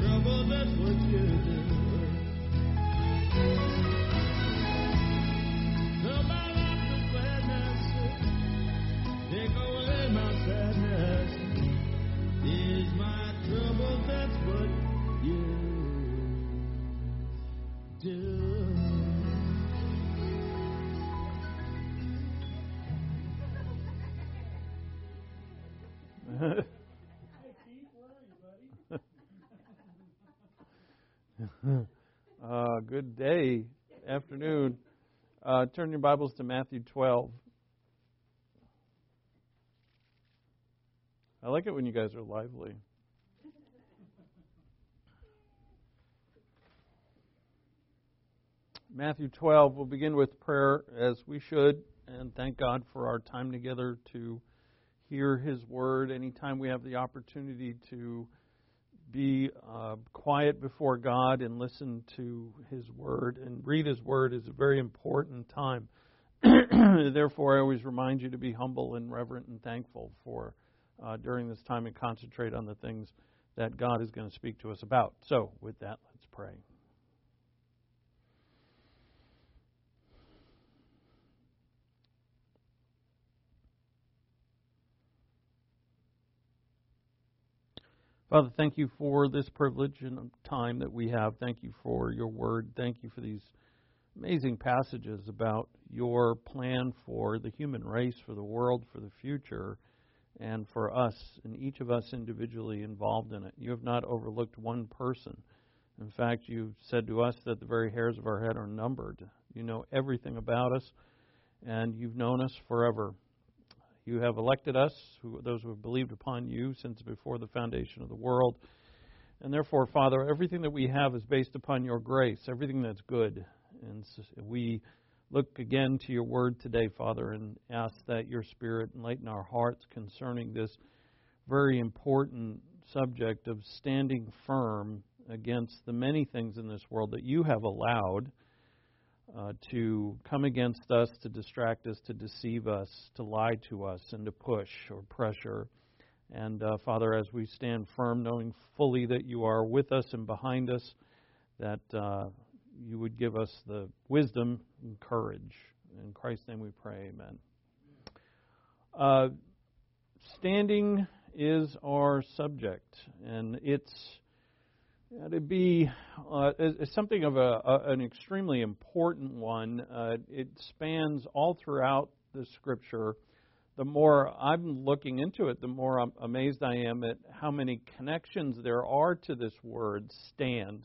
trouble, that's what you do. Fill my life with gladness, take away my sadness. Ease my trouble, that's what you do. Good day, afternoon. Turn your Bibles to Matthew 12. I like it when you guys are lively. Matthew 12, we'll begin with prayer as we should, and thank God for our time together to hear His Word. Anytime we have the opportunity to be quiet before God and listen to His Word and read His Word is a very important time. Therefore, I always remind you to be humble and reverent and thankful for during this time and concentrate on the things that God is going to speak to us about. So, with that, let's pray. Father, thank you for this privilege and time that we have. Thank you for your word. Thank you for these amazing passages about your plan for the human race, for the world, for the future, and for us, and each of us individually involved in it. You have not overlooked one person. In fact, you've said to us that the very hairs of our head are numbered. You know everything about us, and you've known us forever. You have elected us, those who have believed upon you since before the foundation of the world. And therefore, Father, everything that we have is based upon your grace, everything that's good. And we look again to your word today, Father, and ask that your Spirit enlighten our hearts concerning this very important subject of standing firm against the many things in this world that you have allowed to come against us, to distract us, to deceive us, to lie to us, and to push or pressure. And Father, as we stand firm, knowing fully that you are with us and behind us, that you would give us the wisdom and courage. In Christ's name we pray, amen. Standing is our subject, and it's to be something of an extremely important one. It spans all throughout the Scripture. The more I'm looking into it, the more amazed I am at how many connections there are to this word, stand,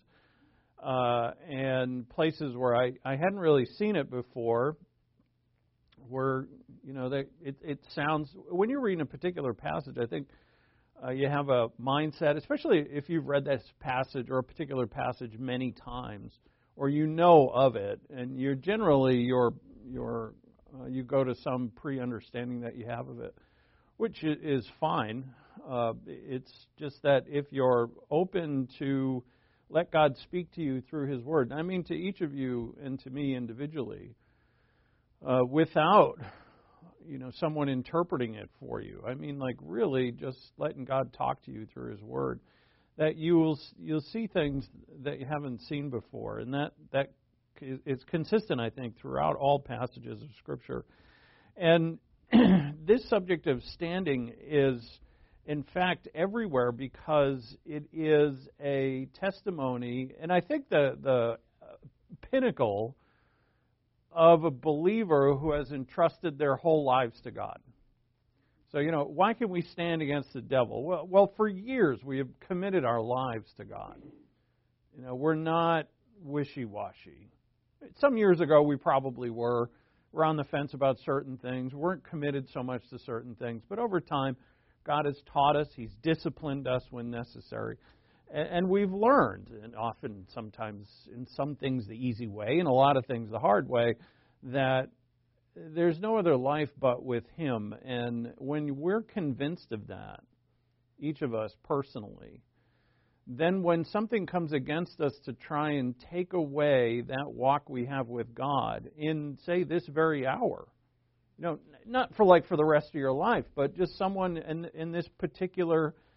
and places where I hadn't really seen it before, where, you know, it sounds, when you're reading a particular passage, I think you have a mindset, especially if you've read this passage or a particular passage many times, or you know of it, and you're generally you go to some pre-understanding that you have of it, which is fine. It's just that if you're open to let God speak to you through His Word, I mean to each of you and to me individually, without someone interpreting it for you. I mean, like really just letting God talk to you through His Word, that you'll see things that you haven't seen before, and that is consistent, I think, throughout all passages of Scripture. And this subject of standing is, in fact, everywhere because it is a testimony, and I think the pinnacle of a believer who has entrusted their whole lives to God. So, why can we stand against the devil? Well, for years we have committed our lives to God. We're not wishy-washy. Some years ago we probably were. We're on the fence about certain things. We weren't committed so much to certain things. But over time, God has taught us. He's disciplined us when necessary. And we've learned, and often sometimes in some things the easy way, and a lot of things the hard way, that there's no other life but with Him. And when we're convinced of that, each of us personally, then when something comes against us to try and take away that walk we have with God in, say, this very hour, not for the rest of your life, but just someone in this particular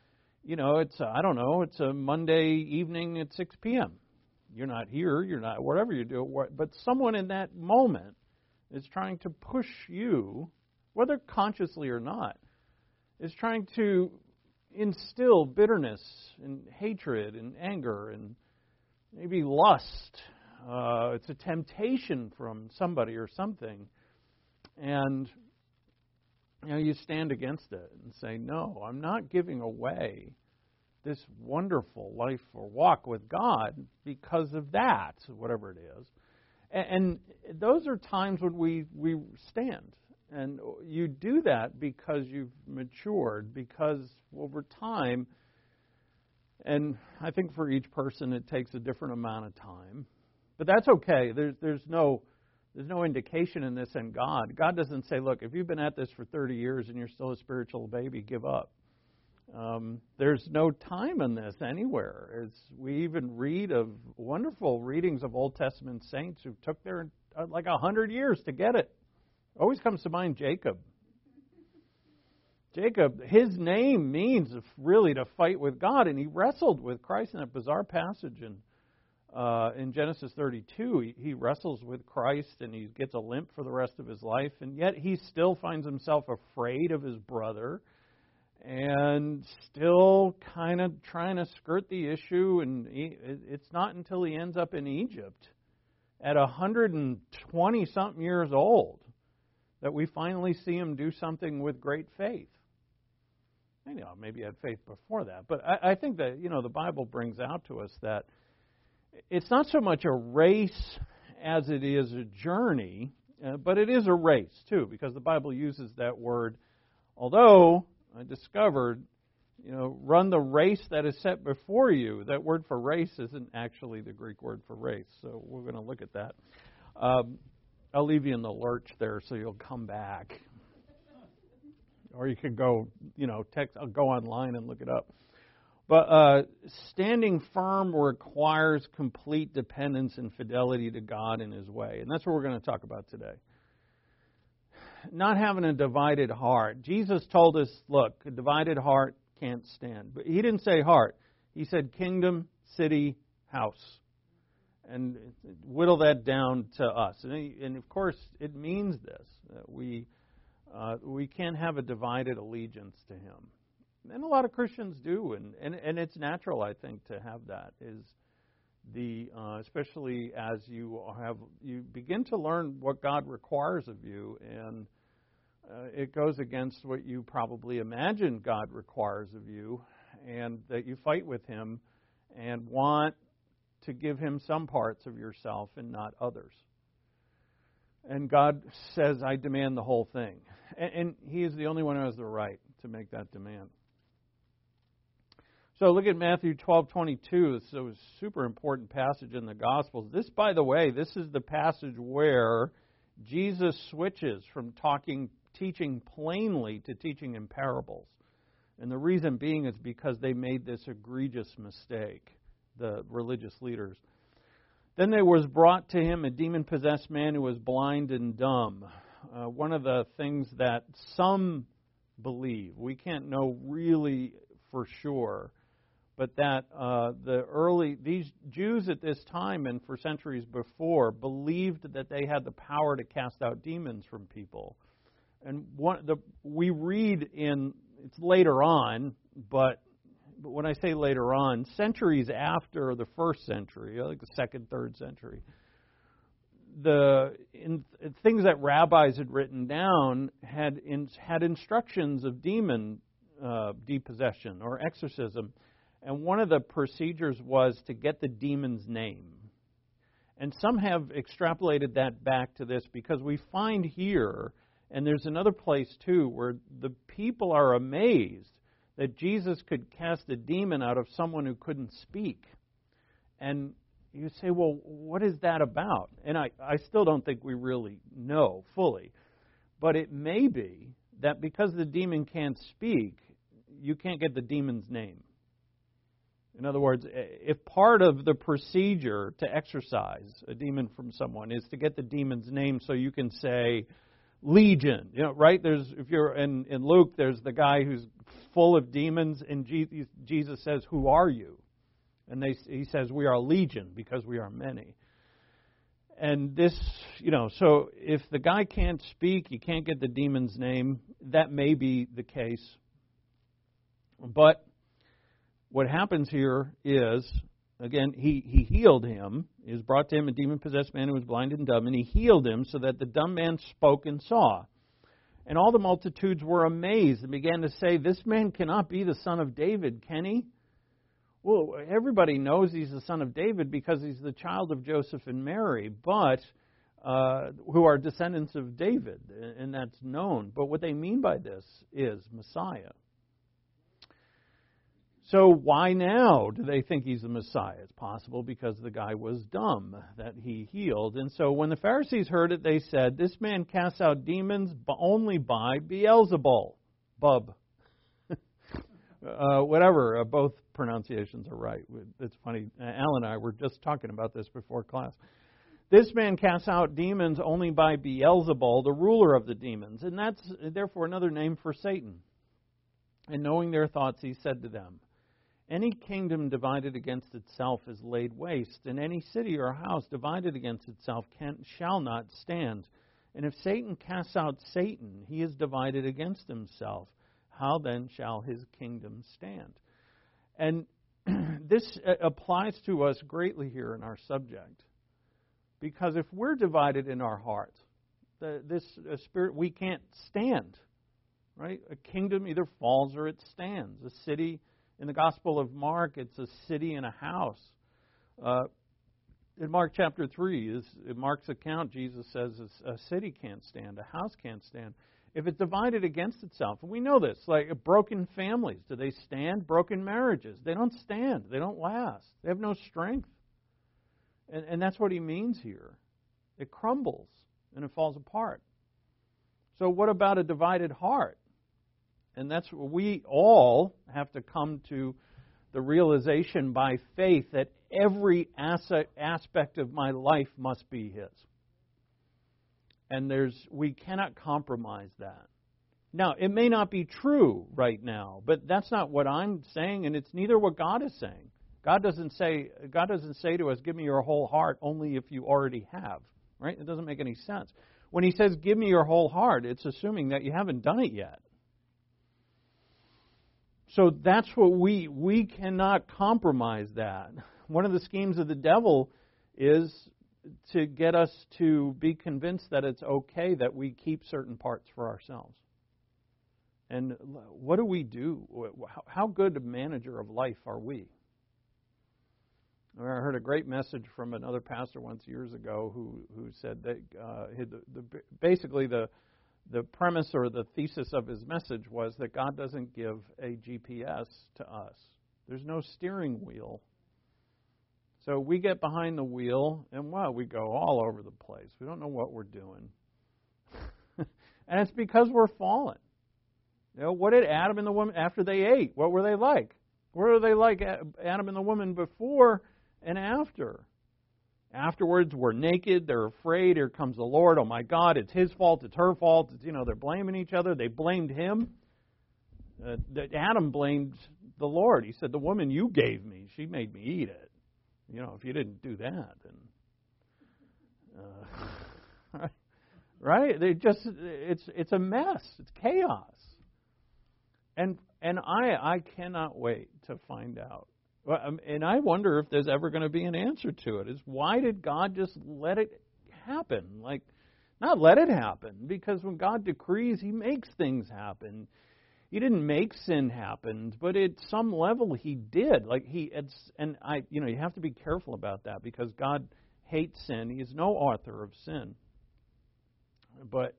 it's, I don't know, it's a Monday evening at 6 p.m. You're not here, you're not, whatever you do, but someone in that moment is trying to push you, whether consciously or not, is trying to instill bitterness and hatred and anger and maybe lust. It's a temptation from somebody or something. And you stand against it and say, no, I'm not giving away this wonderful life or walk with God because of that, whatever it is. And those are times when we stand. And you do that because you've matured, because over time, and I think for each person it takes a different amount of time. But that's okay. There's no indication in this in God. God doesn't say, look, if you've been at this for 30 years and you're still a spiritual baby, give up. There's no time in this anywhere. We even read of wonderful readings of Old Testament saints who took their like 100 years to get it. Always comes to mind Jacob. Jacob, his name means really to fight with God, and he wrestled with Christ in that bizarre passage in Genesis 32. He wrestles with Christ, and he gets a limp for the rest of his life, and yet he still finds himself afraid of his brother and still kind of trying to skirt the issue, and it's not until he ends up in Egypt at 120-something years old that we finally see him do something with great faith. Maybe he had faith before that, but I think that, the Bible brings out to us that it's not so much a race as it is a journey, but it is a race too, because the Bible uses that word. Although I discovered, run the race that is set before you. That word for race isn't actually the Greek word for race, so we're going to look at that. I'll leave you in the lurch there so you'll come back. Or you can go, I'll go online and look it up. But standing firm requires complete dependence and fidelity to God and His way. And that's what we're going to talk about today. Not having a divided heart. Jesus told us, look, a divided heart can't stand. But He didn't say heart. He said kingdom, city, house. And whittle that down to us. And of course, it means this. That we can't have a divided allegiance to Him. And a lot of Christians do, and it's natural, I think, to have that. Especially as you begin to learn what God requires of you, and it goes against what you probably imagine God requires of you, and that you fight with Him and want to give Him some parts of yourself and not others. And God says, I demand the whole thing. And He is the only one who has the right to make that demand. So look at Matthew 12:22. It's a super important passage in the Gospels. This, by the way, this is the passage where Jesus switches from teaching plainly to teaching in parables. And the reason being is because they made this egregious mistake, the religious leaders. Then there was brought to him a demon-possessed man who was blind and dumb. One of the things that some believe, we can't know really for sure, but that these Jews at this time and for centuries before believed that they had the power to cast out demons from people. And we read it's later on, but when I say later on, centuries after the first century, like the second, third century, things that rabbis had written down had instructions of demon depossession or exorcism. And one of the procedures was to get the demon's name. And some have extrapolated that back to this because we find here, and there's another place too, where the people are amazed that Jesus could cast a demon out of someone who couldn't speak. And you say, well, what is that about? And I still don't think we really know fully. But it may be that because the demon can't speak, you can't get the demon's name. In other words, if part of the procedure to exorcise a demon from someone is to get the demon's name so you can say, legion. Right? If you're in Luke, there's the guy who's full of demons, and Jesus says, "Who are you?" And he says, "We are legion because we are many." And this, so if the guy can't speak, you can't get the demon's name, that may be the case. But what happens here is, again, he healed him. He was brought to him a demon-possessed man who was blind and dumb, and he healed him so that the dumb man spoke and saw. And all the multitudes were amazed and began to say, "This man cannot be the son of David, can he?" Well, everybody knows he's the son of David because he's the child of Joseph and Mary, but who are descendants of David, and that's known. But what they mean by this is Messiah. So why now do they think he's the Messiah? It's possible because the guy was dumb that he healed. And so when the Pharisees heard it, they said, "This man casts out demons only by Beelzebul." Bub. Whatever, both pronunciations are right. It's funny. Al and I were just talking about this before class. This man casts out demons only by Beelzebul, the ruler of the demons. And that's therefore another name for Satan. And knowing their thoughts, he said to them, "Any kingdom divided against itself is laid waste, and any city or house divided against itself shall not stand. And if Satan casts out Satan, he is divided against himself. How then shall his kingdom stand?" And this applies to us greatly here in our subject. Because if we're divided in our heart, this spirit, we can't stand. Right? A kingdom either falls or it stands. A city, in the Gospel of Mark, it's a city and a house. In Mark chapter 3, in Mark's account, Jesus says a city can't stand, a house can't stand. If it's divided against itself, and we know this, like broken families, do they stand? Broken marriages, they don't stand, they don't last, they have no strength. And that's what he means here. It crumbles and it falls apart. So what about a divided heart? And that's what we all have to come to the realization by faith that every aspect of my life must be His. And we cannot compromise that. Now, it may not be true right now, but that's not what I'm saying, and it's neither what God is saying. God doesn't say to us, "Give me your whole heart," only if you already have. Right? It doesn't make any sense. When He says, "Give me your whole heart," it's assuming that you haven't done it yet. So that's what we cannot compromise that. One of the schemes of the devil is to get us to be convinced that it's okay that we keep certain parts for ourselves. And what do we do? How good a manager of life are we? I heard a great message from another pastor once years ago who said that basically the premise or the thesis of his message was that God doesn't give a GPS to us. There's no steering wheel. So we get behind the wheel and we go all over the place. We don't know what we're doing. And it's because we're fallen. What did Adam and the woman, after they ate, what were they like? What were they like, Adam and the woman, before and after? Afterwards, we're naked, they're afraid, here comes the Lord, oh my God, it's his fault, it's her fault, they're blaming each other, they blamed him. Adam blamed the Lord. He said, "The woman you gave me, she made me eat it. If you didn't do that, then..." Right? It's a mess, it's chaos. And I cannot wait to find out. And I wonder if there's ever going to be an answer to it. Is why did God just let it happen? Like, not let it happen, because when God decrees, He makes things happen. He didn't make sin happen, but at some level He did. You have to be careful about that because God hates sin. He is no author of sin. But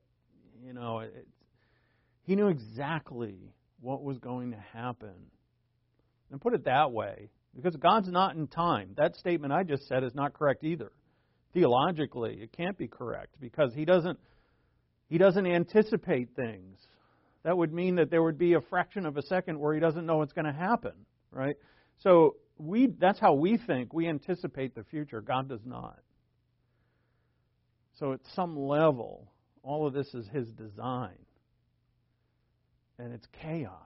He knew exactly what was going to happen. And put it that way, because God's not in time. That statement I just said is not correct either. Theologically, it can't be correct because He doesn't anticipate things. That would mean that there would be a fraction of a second where He doesn't know what's going to happen, right? So that's how we think. We anticipate the future. God does not. So at some level, all of this is His design. And it's chaos.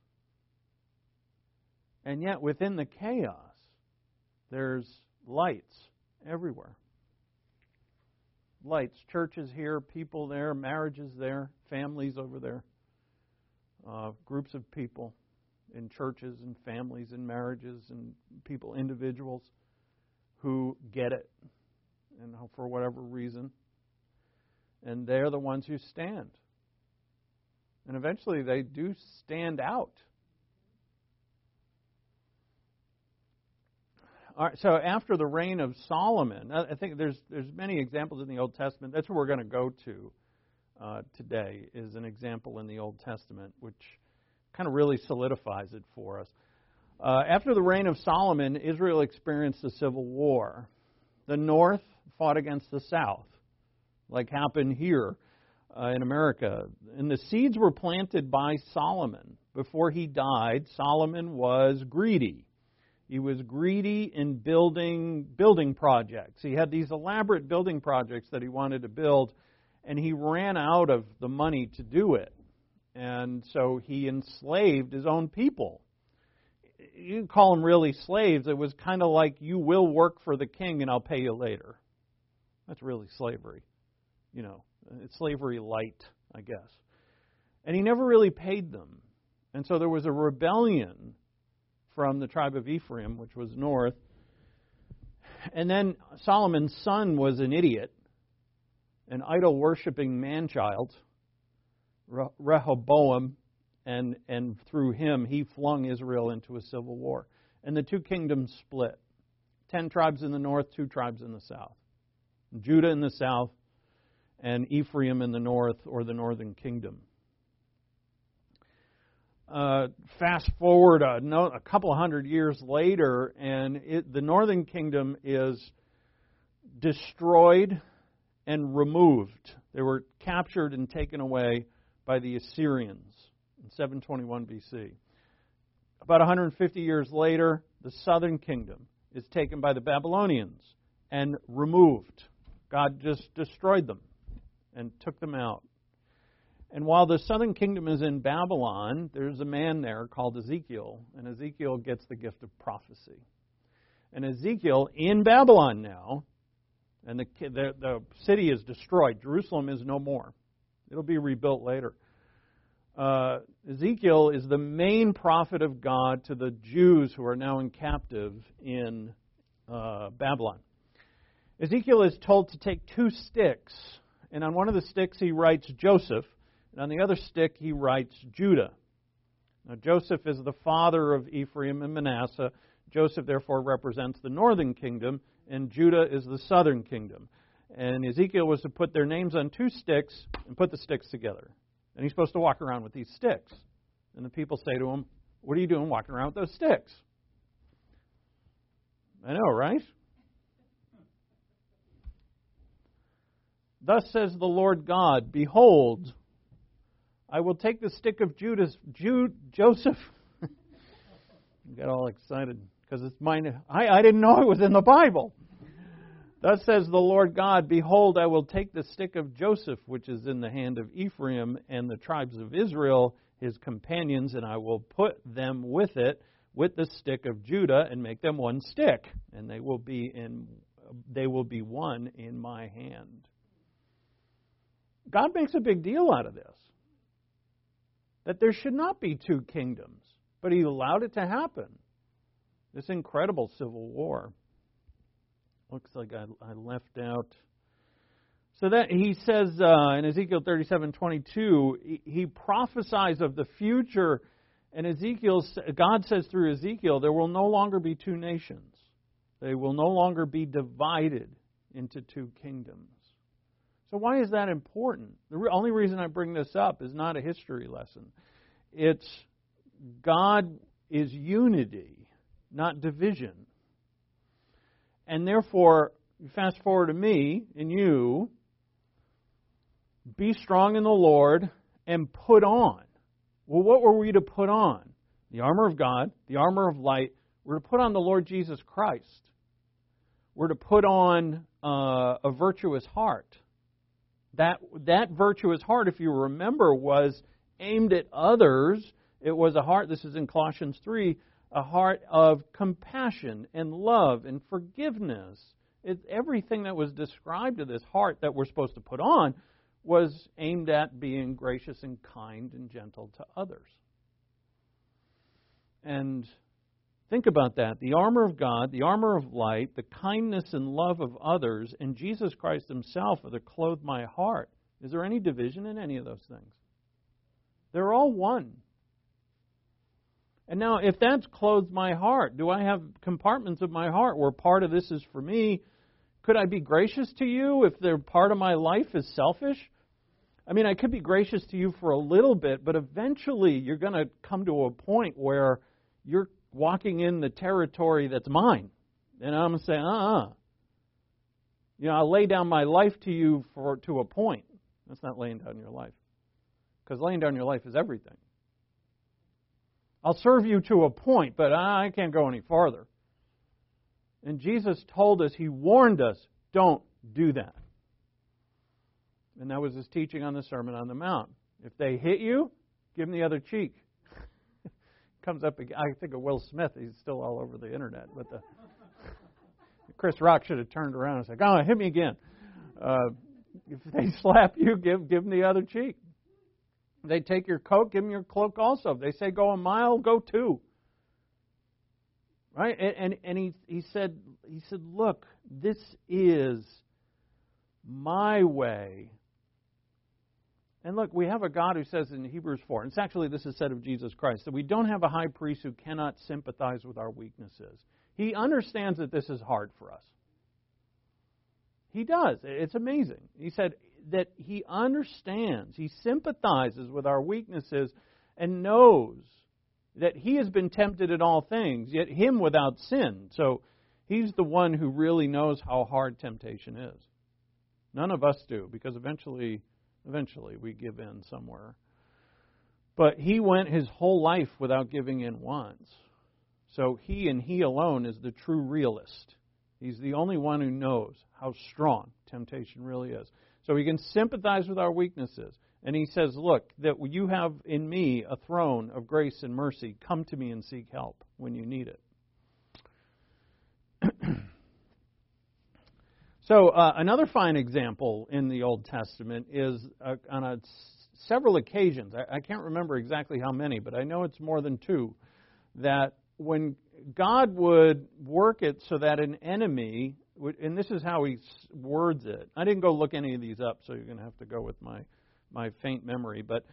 And yet within the chaos, there's lights everywhere. Lights, churches here, people there, marriages there, families over there, groups of people in churches and families and marriages and people, individuals who get it, and for whatever reason. And they're the ones who stand. And eventually they do stand out. All right, so after the reign of Solomon, I think there's many examples in the Old Testament. That's what we're going to go to today, is an example in the Old Testament, which kind of really solidifies it for us. After the reign of Solomon, Israel experienced a civil war. The north fought against the south, like happened here in America. And the seeds were planted by Solomon. Before he died, Solomon was greedy. He was greedy in building projects. He had these elaborate building projects that he wanted to build, and he ran out of the money to do it. And so he enslaved his own people. You can call them really slaves. It was kind of like, you will work for the king and I'll pay you later. That's really slavery. You know, it's slavery light, I guess. And he never really paid them. And so there was a rebellion from the tribe of Ephraim, which was north. And then Solomon's son was an idiot, an idol-worshipping man-child, Rehoboam, and through him he flung Israel into a civil war. And the two kingdoms split. 10 tribes in the north, 2 tribes in the south. Judah in the south, and Ephraim in the north, or the northern kingdom. Fast forward a couple of hundred years later, and the northern kingdom is destroyed and removed. They were captured and taken away by the Assyrians in 721 BC. About 150 years later, the southern kingdom is taken by the Babylonians and removed. God just destroyed them and took them out. And while the southern kingdom is in Babylon, there's a man there called Ezekiel, and Ezekiel gets the gift of prophecy. And Ezekiel, in Babylon now, and the city is destroyed. Jerusalem is no more. It'll be rebuilt later. Ezekiel is the main prophet of God to the Jews who are now in captive in Babylon. Ezekiel is told to take 2 sticks, and on one of the sticks he writes Joseph, and on the other stick he writes Judah. Now Joseph is the father of Ephraim and Manasseh. Joseph therefore represents the northern kingdom, and Judah is the southern kingdom. And Ezekiel was to put their names on 2 sticks and put the sticks together. And he's supposed to walk around with these sticks. And the people say to him, "What are you doing walking around with those sticks?" I know, right? Thus says the Lord God, "Behold, I will take the stick of Joseph." I got all excited because it's mine. I didn't know it was in the Bible. Thus says the Lord God, "Behold, I will take the stick of Joseph, which is in the hand of Ephraim, and the tribes of Israel, his companions, and I will put them with it, with the stick of Judah, and make them one stick, and they will be one in my hand." God makes a big deal out of this, that there should not be 2 kingdoms, but He allowed it to happen. This incredible civil war. Looks like I left out. So that he says in Ezekiel 37:22, he prophesies of the future, and God says through Ezekiel, there will no longer be 2 nations. They will no longer be divided into 2 kingdoms. So why is that important? The only reason I bring this up is not a history lesson. It's God is unity, not division. And therefore, fast forward to me and you, be strong in the Lord and put on. Well, what were we to put on? The armor of God, the armor of light. We're to put on the Lord Jesus Christ. We're to put on a virtuous heart. That virtuous heart, if you remember, was aimed at others. It was a heart, this is in Colossians 3, a heart of compassion and love and forgiveness. Everything that was described of this heart that we're supposed to put on was aimed at being gracious and kind and gentle to others. And think about that. The armor of God, the armor of light, the kindness and love of others, and Jesus Christ Himself are to clothe my heart. Is there any division in any of those things? They're all one. And now, if that's clothed my heart, do I have compartments of my heart where part of this is for me? Could I be gracious to you if their part of my life is selfish? I mean, I could be gracious to you for a little bit, but eventually you're going to come to a point where you're walking in the territory that's mine. And I'm going to say, You know, I'll lay down my life to you to a point. That's not laying down your life. Because laying down your life is everything. I'll serve you to a point, but I can't go any farther. And Jesus told us, He warned us, don't do that. And that was His teaching on the Sermon on the Mount. If they hit you, give them the other cheek. Comes up, I think of Will Smith. He's still all over the internet. But Chris Rock should have turned around and said, "Oh, hit me again." If they slap you, give them the other cheek. If they take your coat, give them your cloak also. If they say go a mile, go 2. Right? And he said, look, this is my way. And look, we have a God who says in Hebrews 4, and it's actually this is said of Jesus Christ, that we don't have a high priest who cannot sympathize with our weaknesses. He understands that this is hard for us. He does. It's amazing. He said that He understands, He sympathizes with our weaknesses and knows that He has been tempted in all things, yet Him without sin. So He's the one who really knows how hard temptation is. None of us do, because eventually we give in somewhere. But He went His whole life without giving in once. So He and He alone is the true realist. He's the only one who knows how strong temptation really is. So He can sympathize with our weaknesses. And He says, look, that you have in me a throne of grace and mercy. Come to me and seek help when you need it. So another fine example in the Old Testament is on several occasions. I can't remember exactly how many, but I know it's more than 2, that when God would work it so that an enemy, and this is how He words it. I didn't go look any of these up, so you're going to have to go with my faint memory. But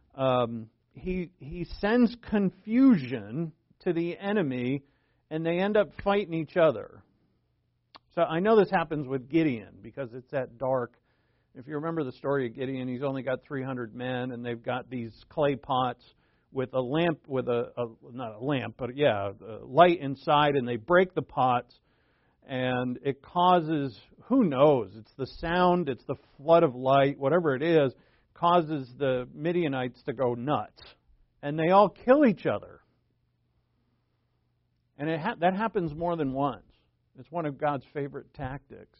he sends confusion to the enemy, and they end up fighting each other. So I know this happens with Gideon because it's that dark. If you remember the story of Gideon, he's only got 300 men, and they've got these clay pots with a lamp, with not a lamp, but a light inside, and they break the pots, and it causes, who knows, it's the sound, it's the flood of light, whatever it is, causes the Midianites to go nuts. And they all kill each other. And that happens more than once. It's one of God's favorite tactics.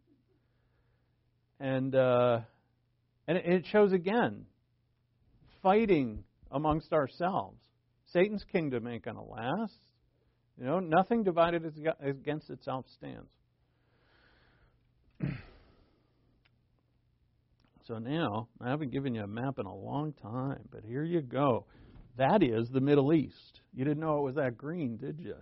And it shows again, fighting amongst ourselves. Satan's kingdom ain't going to last. You know, nothing divided against itself stands. So now, I haven't given you a map in a long time, but here you go. That is the Middle East. You didn't know it was that green, did you?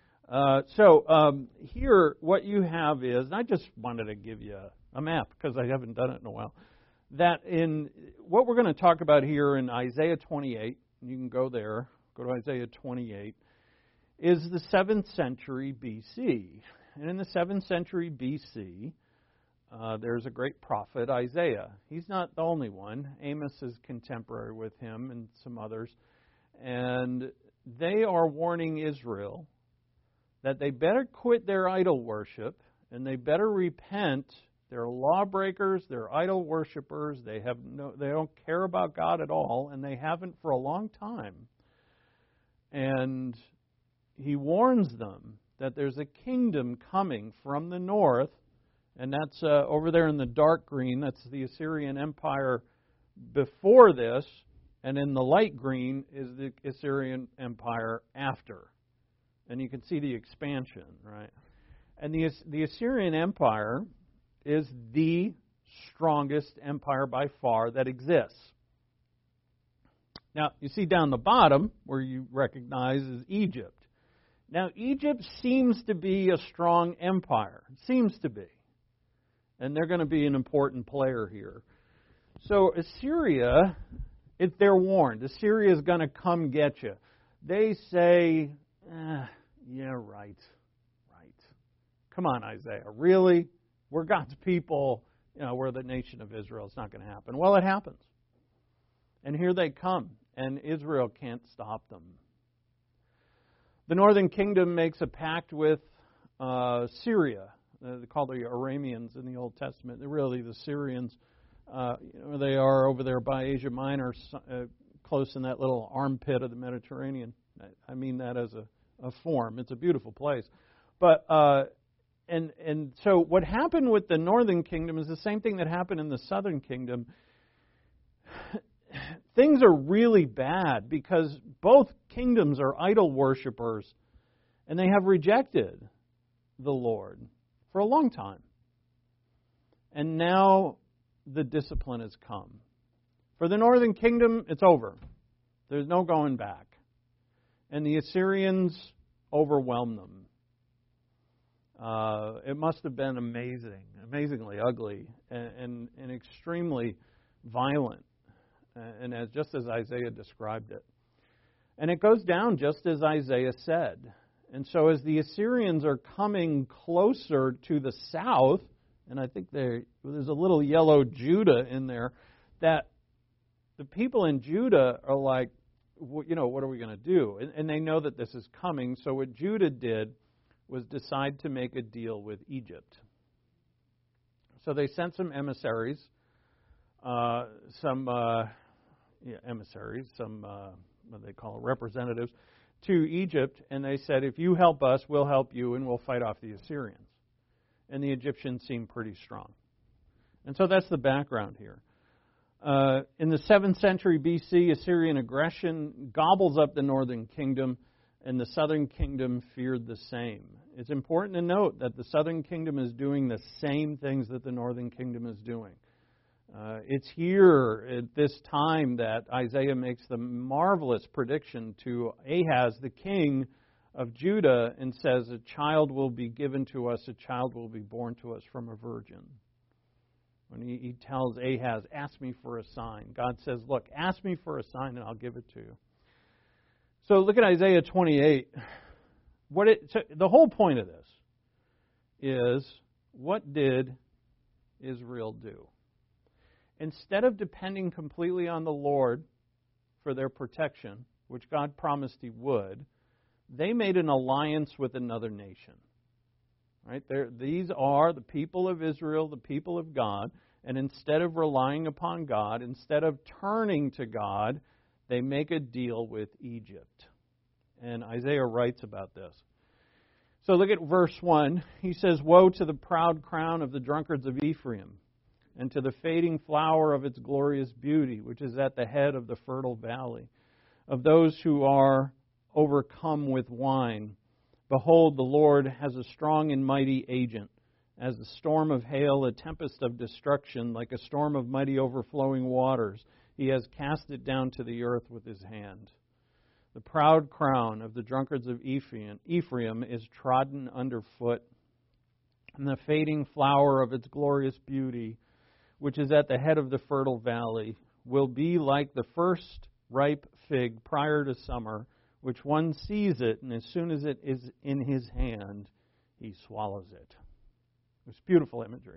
Here, what you have is, and I just wanted to give you a map because I haven't done it in a while, that in what we're going to talk about here in Isaiah 28, you can go there, go to Isaiah 28, is the 7th century B.C. And in the 7th century B.C., there's a great prophet, Isaiah. He's not the only one. Amos is contemporary with him and some others. And they are warning Israel that they better quit their idol worship and they better repent. They're lawbreakers, they're idol worshipers, they don't care about God at all, and they haven't for a long time. And he warns them that there's a kingdom coming from the north, And that's over there in the dark green. That's the Assyrian Empire before this. And in the light green is the Assyrian Empire after. And you can see the expansion, right? And the Assyrian Empire is the strongest empire by far that exists. Now, you see down the bottom, where you recognize is Egypt. Now, Egypt seems to be a strong empire. It seems to be. And they're going to be an important player here. So Assyria, if they're warned, Assyria is going to come get you. They say, yeah, right. Come on, Isaiah. Really? We're God's people. We're the nation of Israel. It's not going to happen. Well, it happens. And here they come. And Israel can't stop them. The northern kingdom makes a pact with Syria. They're called the Arameans in the Old Testament. They're really the Syrians. They are over there by Asia Minor, close in that little armpit of the Mediterranean. I mean that as a form. It's a beautiful place. But and so what happened with the northern kingdom is the same thing that happened in the southern kingdom. Things are really bad because both kingdoms are idol worshippers, and they have rejected the Lord for a long time. And now the discipline has come. For the northern kingdom, it's over. There's no going back. And the Assyrians overwhelm them. It must have been amazingly ugly, and extremely violent, and just as Isaiah described it. And it goes down just as Isaiah said. And so as the Assyrians are coming closer to the south, and I think there's a little yellow Judah in there, that the people in Judah are like, what are we going to do? And they know that this is coming. So what Judah did was decide to make a deal with Egypt. So they sent some emissaries, what they call representatives, to Egypt, and they said, if you help us, we'll help you, and we'll fight off the Assyrians. And the Egyptians seemed pretty strong. And so that's the background here. In the 7th century BC, Assyrian aggression gobbles up the northern kingdom, and the southern kingdom feared the same. It's important to note that the southern kingdom is doing the same things that the northern kingdom is doing. It's here at this time that Isaiah makes the marvelous prediction to Ahaz, the king of Judah, and says, a child will be given to us, a child will be born to us from a virgin. When he tells Ahaz, ask me for a sign, God says, look, ask me for a sign and I'll give it to you. So look at Isaiah 28. The whole point of this is, what did Israel do? Instead of depending completely on the Lord for their protection, which God promised He would, they made an alliance with another nation. Right? These are the people of Israel, the people of God, and instead of relying upon God, instead of turning to God, they make a deal with Egypt. And Isaiah writes about this. So look at verse 1. He says, woe to the proud crown of the drunkards of Ephraim, and to the fading flower of its glorious beauty, which is at the head of the fertile valley, of those who are overcome with wine. Behold, the Lord has a strong and mighty agent, as the storm of hail, a tempest of destruction, like a storm of mighty overflowing waters. He has cast it down to the earth with His hand. The proud crown of the drunkards of Ephraim is trodden underfoot, and the fading flower of its glorious beauty, which is at the head of the fertile valley, will be like the first ripe fig prior to summer, which one sees it, and as soon as it is in his hand, he swallows it. It's beautiful imagery.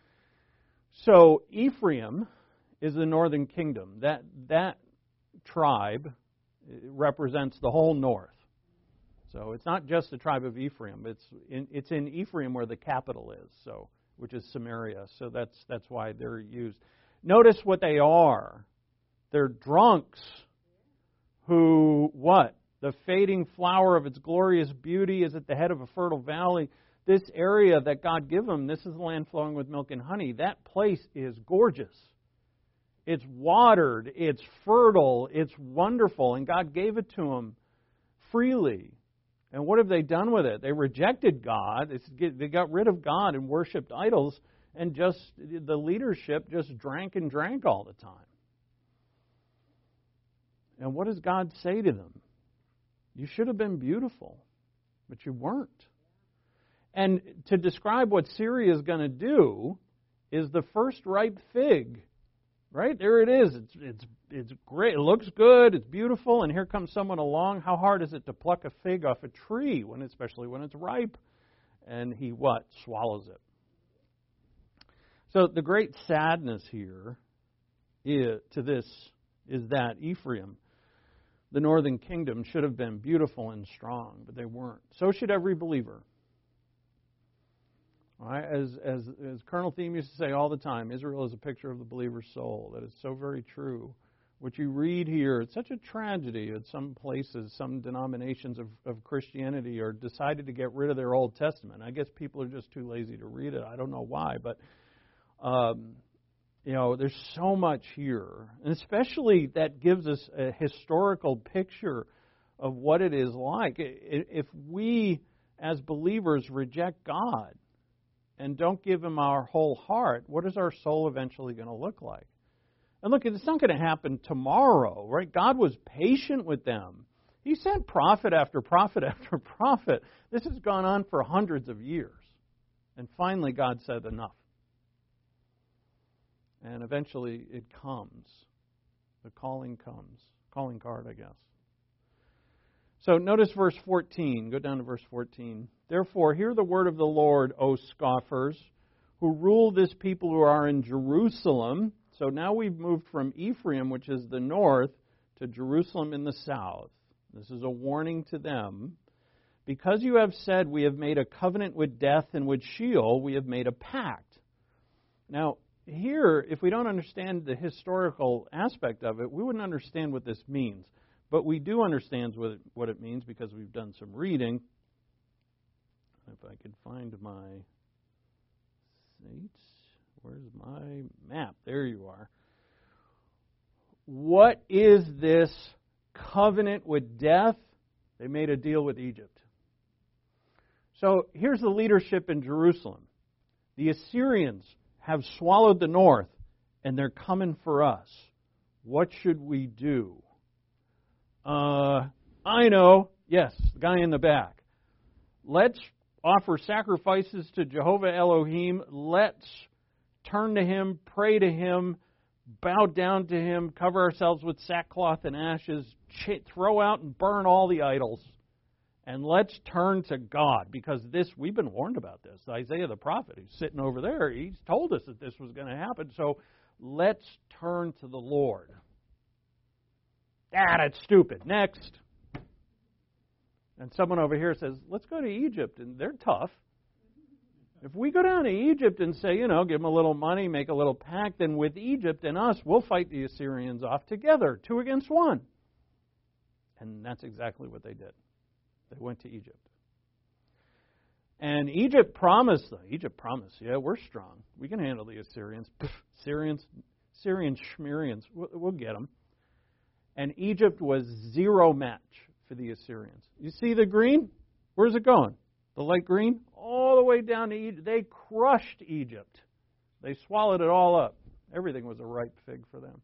So Ephraim is the northern kingdom. That tribe represents the whole north. So it's not just the tribe of Ephraim. It's in Ephraim where the capital is, which is Samaria. So that's why they're used. Notice what they are. They're drunks who, what? The fading flower of its glorious beauty is at the head of a fertile valley. this area that God gave them, this is the land flowing with milk and honey, that place is gorgeous. It's watered, it's fertile, it's wonderful, and God gave it to them freely. And what have they done with it? They rejected God. They got rid of God and worshipped idols, and just the leadership just drank and drank all the time. And what does God say to them? You should have been beautiful, but you weren't. And to describe what Syria is going to do is the first ripe fig. Right? There it is. It's great. It looks good. It's beautiful. And here comes someone along. How hard is it to pluck a fig off a tree, especially when it's ripe? And he what? Swallows it. So the great sadness here is that Ephraim, the northern kingdom, should have been beautiful and strong, but they weren't. So should every believer. Right? As Colonel Thiem used to say all the time, Israel is a picture of the believer's soul. That is so very true. What you read here, it's such a tragedy at some places, some denominations of Christianity are decided to get rid of their Old Testament. I guess people are just too lazy to read it. I don't know why, but there's so much here. And especially that gives us a historical picture of what it is like. If we, as believers, reject God, and don't give Him our whole heart, what is our soul eventually going to look like? And look, it's not going to happen tomorrow, right? God was patient with them. He sent prophet after prophet after prophet. This has gone on for hundreds of years. And finally, God said enough. And eventually it comes. The calling comes. Calling card, I guess. So notice verse 14. Go down to verse 14. Therefore, hear the word of the Lord, O scoffers, who rule this people who are in Jerusalem. So now we've moved from Ephraim, which is the north, to Jerusalem in the south. This is a warning to them. Because you have said, we have made a covenant with death, and with Sheol we have made a pact. Now, here, if we don't understand the historical aspect of it, we wouldn't understand what this means. But we do understand what it means because we've done some reading. If I could find my seats. Where's my map? There you are. What is this covenant with death? They made a deal with Egypt. So here's the leadership in Jerusalem. The Assyrians have swallowed the north, and they're coming for us. What should we do? I know. Yes, the guy in the back. Let's offer sacrifices to Jehovah Elohim. Let's turn to Him, pray to Him, bow down to Him, cover ourselves with sackcloth and ashes, throw out and burn all the idols. And let's turn to God, because we've been warned about this. Isaiah the prophet, who's sitting over there, he's told us that this was going to happen. So let's turn to the Lord. That's stupid. Next. And someone over here says, let's go to Egypt. And they're tough. If we go down to Egypt and say, give them a little money, make a little pact, then with Egypt and us, we'll fight the Assyrians off together, 2 against 1. And that's exactly what they did. They went to Egypt. And Egypt promised, yeah, we're strong. We can handle the Assyrians. Syrians, Schmerians, we'll get them. And Egypt was zero match for the Assyrians. You see the green? Where's it going? The light green? All the way down to Egypt. They crushed Egypt. They swallowed it all up. Everything was a ripe fig for them.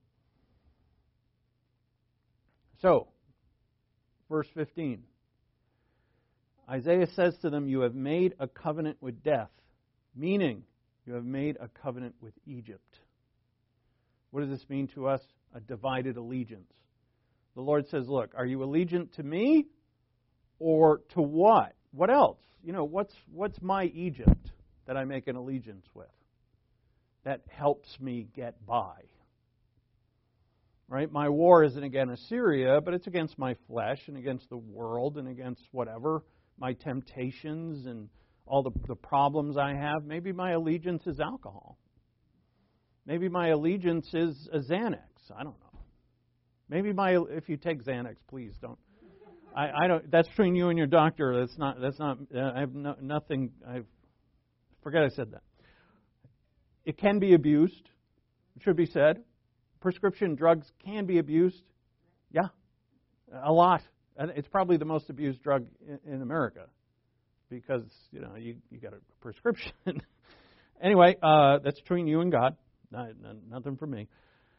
So, verse 15. Isaiah says to them, you have made a covenant with death, meaning you have made a covenant with Egypt. What does this mean to us? A divided allegiance. The Lord says, look, are you allegiant to me or to what? What else? What's my Egypt that I make an allegiance with? That helps me get by. Right? My war isn't against Assyria, but it's against my flesh and against the world and against whatever, my temptations and all the problems I have. Maybe my allegiance is alcohol. Maybe my allegiance is a Xanax. I don't know. Maybe if you take Xanax, please don't. I don't. That's between you and your doctor. That's not. I have nothing. Forget I said that. It can be abused. It should be said. Prescription drugs can be abused. Yeah, a lot. And it's probably the most abused drug in America because you got a prescription. Anyway, that's between you and God. Nothing for me.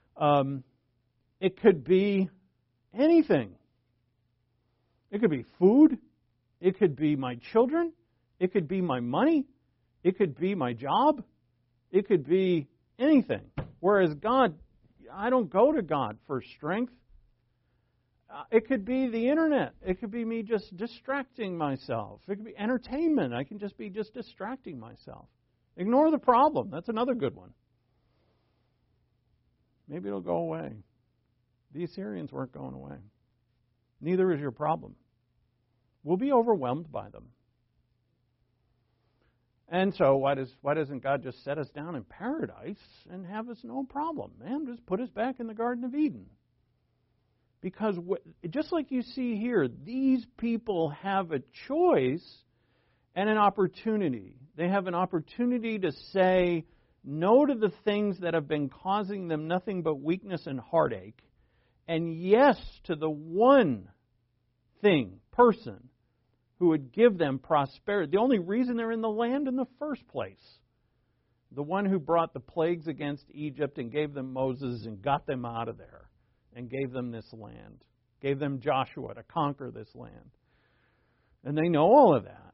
It could be anything. It could be food. It could be my children. It could be my money. It could be my job. It could be anything. Whereas God, I don't go to God for strength. It could be the internet. It could be me just distracting myself. It could be entertainment. I can just be distracting myself. Ignore the problem. That's another good one. Maybe it'll go away. The Assyrians weren't going away. Neither is your problem. We'll be overwhelmed by them. And so why doesn't God just set us down in paradise and have us no problem? Man, just put us back in the Garden of Eden. Because just like you see here, these people have a choice and an opportunity. They have an opportunity to say no to the things that have been causing them nothing but weakness and heartache, and yes to the one person who would give them prosperity. The only reason they're in the land in the first place. The one who brought the plagues against Egypt and gave them Moses and got them out of there and gave them this land. Gave them Joshua to conquer this land. And they know all of that.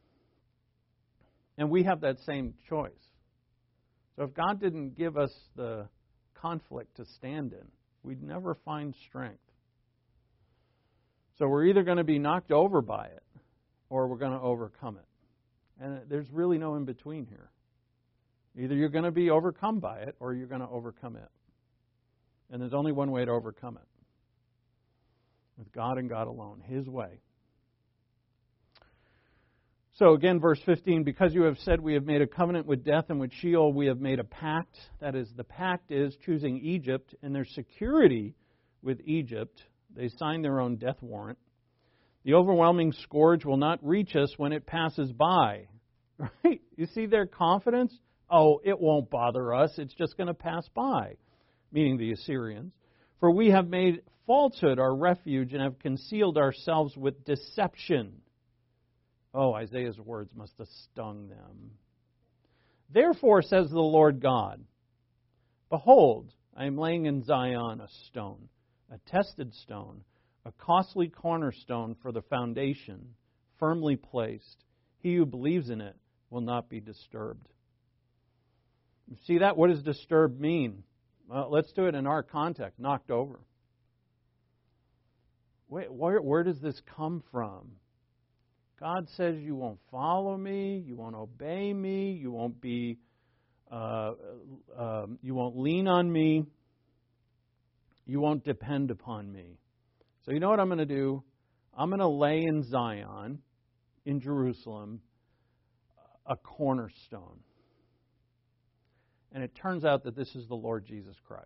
And we have that same choice. So if God didn't give us the conflict to stand in, we'd never find strength. So we're either going to be knocked over by it or we're going to overcome it. And there's really no in between here. Either you're going to be overcome by it or you're going to overcome it. And there's only one way to overcome it. With God and God alone, His way. So again, verse 15, because you have said we have made a covenant with death and with Sheol, we have made a pact. That is, the pact is choosing Egypt and their security with Egypt. They signed their own death warrant. The overwhelming scourge will not reach us when it passes by. Right? You see their confidence? Oh, it won't bother us. It's just going to pass by. Meaning the Assyrians. For we have made falsehood our refuge and have concealed ourselves with deception. Oh, Isaiah's words must have stung them. Therefore, says the Lord God, behold, I am laying in Zion a stone, a tested stone, a costly cornerstone for the foundation, firmly placed. He who believes in it will not be disturbed. You see that? What does disturbed mean? Well, let's do it in our context. Knocked over. Wait, where does this come from? God says you won't follow me, you won't obey me, you won't lean on me, you won't depend upon me. So you know what I'm going to do? I'm going to lay in Zion, in Jerusalem, a cornerstone. And it turns out that this is the Lord Jesus Christ.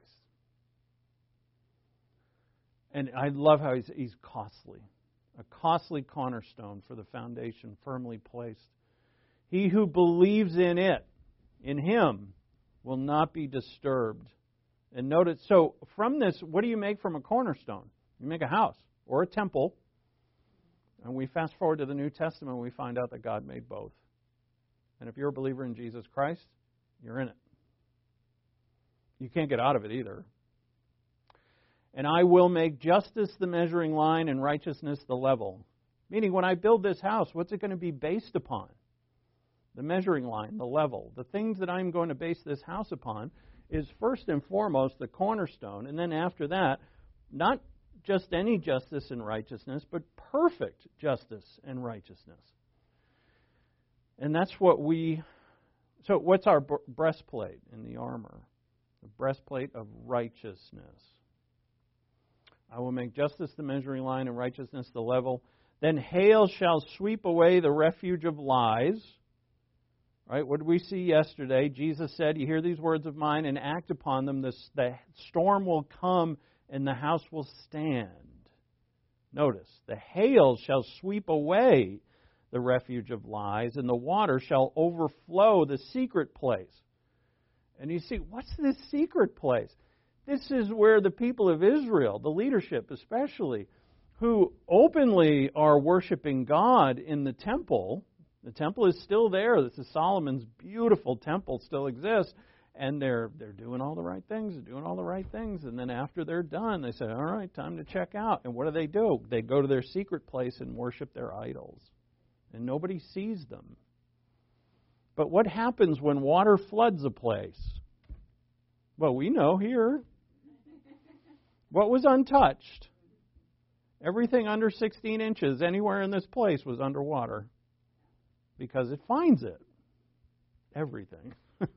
And I love how he's costly. A costly cornerstone for the foundation, firmly placed. He who believes in it, in Him, will not be disturbed. And notice, so from this, what do you make from a cornerstone? You make a house or a temple. And we fast forward to the New Testament, and we find out that God made both. And if you're a believer in Jesus Christ, you're in it. You can't get out of it either. And I will make justice the measuring line and righteousness the level. Meaning, when I build this house, what's it going to be based upon? The measuring line, the level. The things that I'm going to base this house upon is first and foremost the cornerstone. And then after that, not just any justice and righteousness, but perfect justice and righteousness. And that's what so what's our breastplate in the armor? The breastplate of righteousness. I will make justice the measuring line and righteousness the level. Then hail shall sweep away the refuge of lies. Right? What did we see yesterday? Jesus said, you hear these words of mine and act upon them. The storm will come and the house will stand. Notice, the hail shall sweep away the refuge of lies, and the water shall overflow the secret place. And you see, what's this secret place? This is where the people of Israel, the leadership especially, who openly are worshiping God in the temple is still there. This is Solomon's beautiful temple, still exists. And they're doing all the right things, and then after they're done, they say, all right, time to check out. And what do? They go to their secret place and worship their idols. And nobody sees them. But what happens when water floods a place? Well, we know here. What was untouched? Everything under 16 inches anywhere in this place was underwater. Because it finds it. Everything.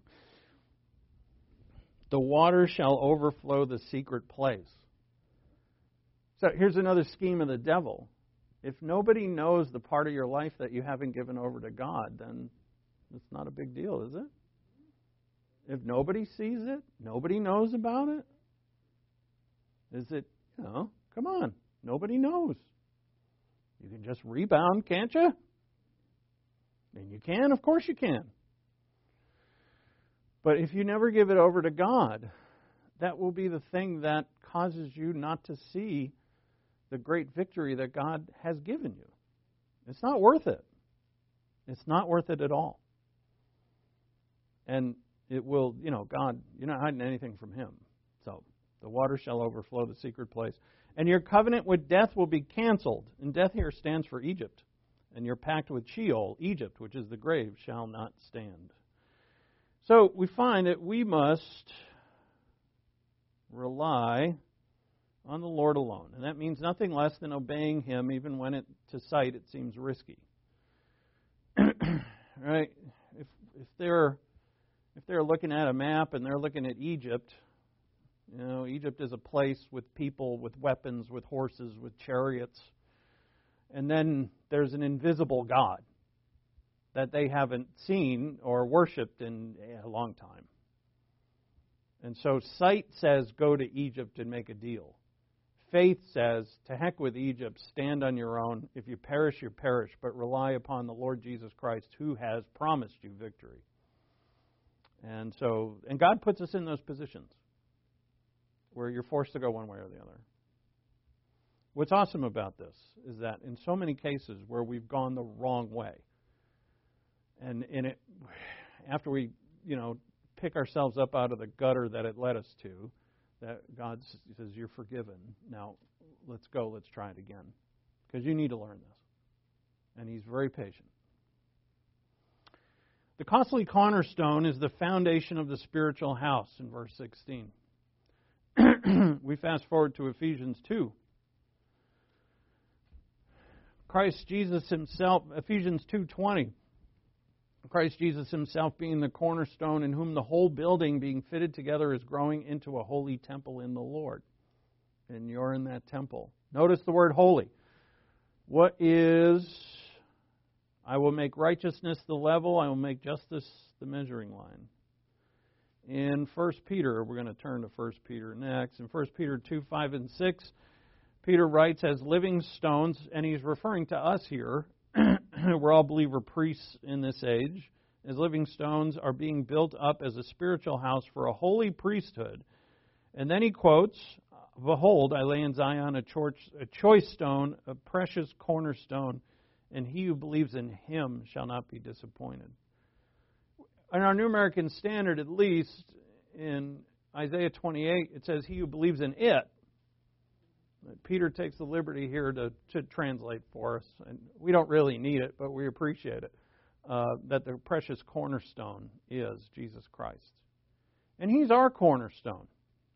The water shall overflow the secret place. So here's another scheme of the devil. If nobody knows the part of your life that you haven't given over to God, then it's not a big deal, is it? If nobody sees it, nobody knows about it, is it, come on, nobody knows. You can just rebound, can't you? And you can, of course you can. But if you never give it over to God, that will be the thing that causes you not to see the great victory that God has given you. It's not worth it. It's not worth it at all. And it will, God, you're not hiding anything from Him. So, the water shall overflow the secret place. And your covenant with death will be canceled. And death here stands for Egypt. And your pact with Sheol, Egypt, which is the grave, shall not stand. So we find that we must rely on the Lord alone. And that means nothing less than obeying Him even when to sight it seems risky. Right? If they're looking at a map and they're looking at Egypt, Egypt is a place with people, with weapons, with horses, with chariots. And then there's an invisible God that they haven't seen or worshipped in a long time. And so sight says, go to Egypt and make a deal. Faith says, to heck with Egypt, stand on your own. If you perish, you perish, but rely upon the Lord Jesus Christ, who has promised you victory. And God puts us in those positions where you're forced to go one way or the other. What's awesome about this is that in so many cases where we've gone the wrong way, and after we, pick ourselves up out of the gutter that it led us to, that God says, you're forgiven. Now, let's go, let's try it again. Because you need to learn this. And He's very patient. The costly cornerstone is the foundation of the spiritual house in verse 16. We fast forward to Ephesians 2. Christ Jesus Himself, Ephesians 2:20. Christ Jesus Himself being the cornerstone, in whom the whole building being fitted together is growing into a holy temple in the Lord. And you're in that temple. Notice the word holy. What is, I will make righteousness the level, I will make justice the measuring line. In 1 Peter, we're going to turn to 1 Peter next. In 1 Peter 2:5 and 6, Peter writes, as living stones, and he's referring to us here, we're all believer priests in this age, as living stones are being built up as a spiritual house for a holy priesthood. And then he quotes, behold, I lay in Zion a choice stone, a precious cornerstone, and he who believes in Him shall not be disappointed. In our New American Standard, at least, in Isaiah 28, it says, he who believes in it. Peter takes the liberty here to translate for us. And we don't really need it, but we appreciate it. That the precious cornerstone is Jesus Christ. And He's our cornerstone.